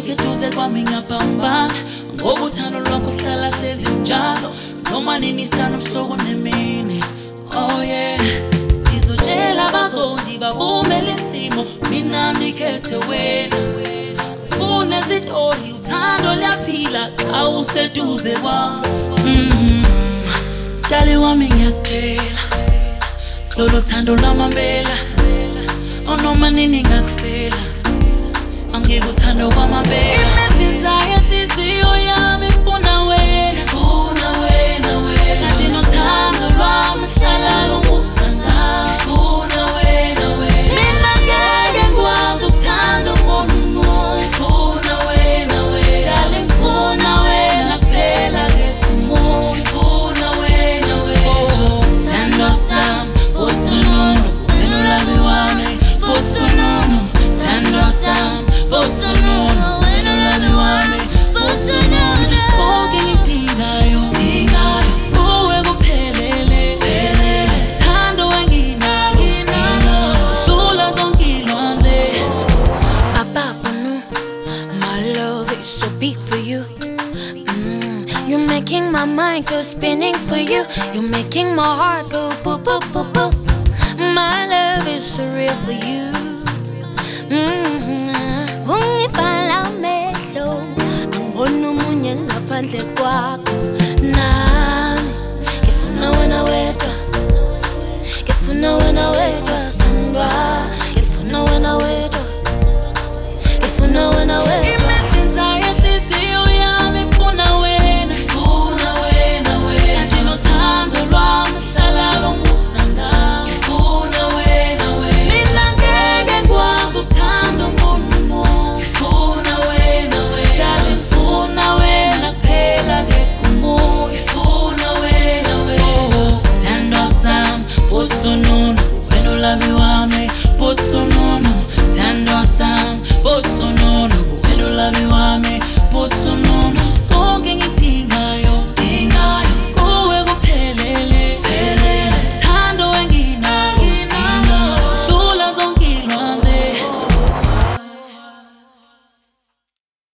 ungeke duze kwami ngapambana ngoba uthando lwakho hlala hlezi njalo noma nini sithando busuku nemini. Oh yeah, ngizotshela abazondi bavumele isimo mina ngikhethe wena. Ufuna izitori uthando liyaphila xa useduze kwami. Dali wami ngiyakutshela lolo thando lwamambela noma nini ngakufela angikuthanda kwamambela. Imizimba yenhliziyo yami ifuna wena, ifuna wena wena. Kanti nothando lwami hlala lungubusa ngawe, ifuna wena wena. Mina ngeke ngikwazi ukuthanda umuntu, ifuna wena wena. Dali ngifuna wena kuphela akekho umuntu, ifuna wena wena. Sithandwa sami uthununu wena ulami wami uthununu. Sithandwa sami uthununu wena ulami wami uthununu. Konke ngidingayo kuwe kuphelele. Thando enginalo udlula zonke ilwandle. Ababonu, my love is so big for you. You're making my mind go spinning for you. You're making my heart go boo boo boo boo.